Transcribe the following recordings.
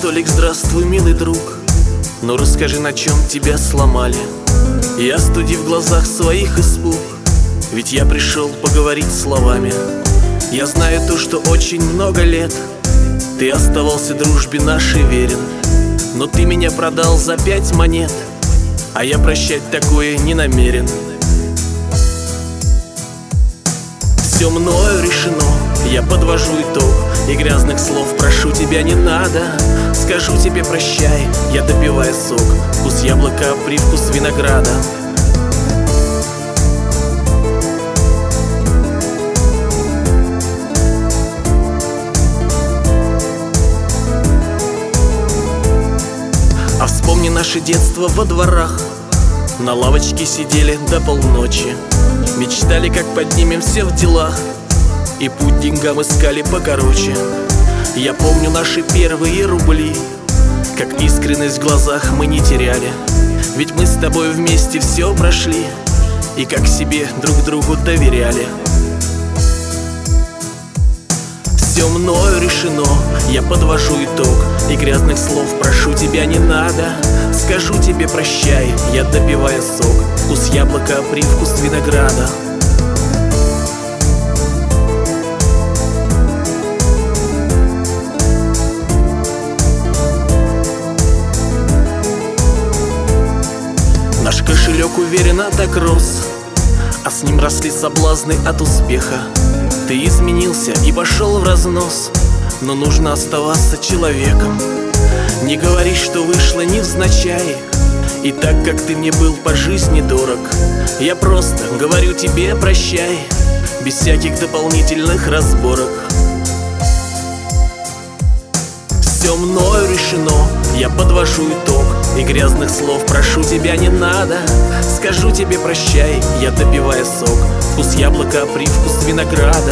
столик, здравствуй, милый друг. Ну расскажи, на чем тебя сломали. Я, студив в глазах своих испуг, ведь я пришел поговорить словами. Я знаю то, что очень много лет ты оставался дружбе нашей верен, но ты меня продал за 5 монет, а я прощать такое не намерен. Все мною решено, я подвожу итог, и грязных слов прошу тебя не надо. Скажу тебе прощай, я допиваю сок, вкус яблока, привкус винограда. А вспомни наше детство во дворах, на лавочке сидели до полночи, мечтали, как поднимемся в делах, и путь деньгам искали покороче. Я помню наши первые рубли, как искренность в глазах мы не теряли, ведь мы с тобой вместе все прошли и как себе друг другу доверяли. Все мною решено, я подвожу итог, и грязных слов прошу тебя не надо. Скажу тебе прощай, я допиваю сок, вкус яблока, привкус винограда. Наш кошелек уверенно так рос, а с ним росли соблазны от успеха. Ты изменился и пошел в разнос, но нужно оставаться человеком. Не говори, что вышло невзначай, и так как ты мне был по жизни дорог, я просто говорю тебе прощай, без всяких дополнительных разборок. Все мною решено, я подвожу итог, и грязных слов прошу тебя не надо. Скажу тебе прощай, я допиваю сок, вкус яблока, привкус винограда.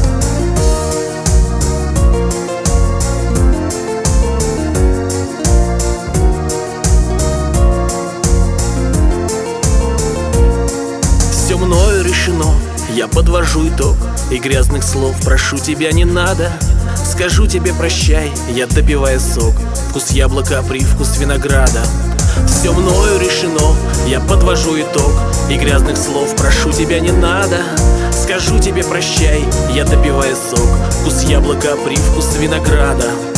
Все мною решено, я подвожу итог, и грязных слов прошу тебя не надо. Скажу тебе прощай, я допиваю сок, вкус яблока, привкус винограда. Все мною решено, я подвожу итог, и грязных слов прошу тебя не надо. Скажу тебе прощай, я допиваю сок, вкус яблока, привкус винограда.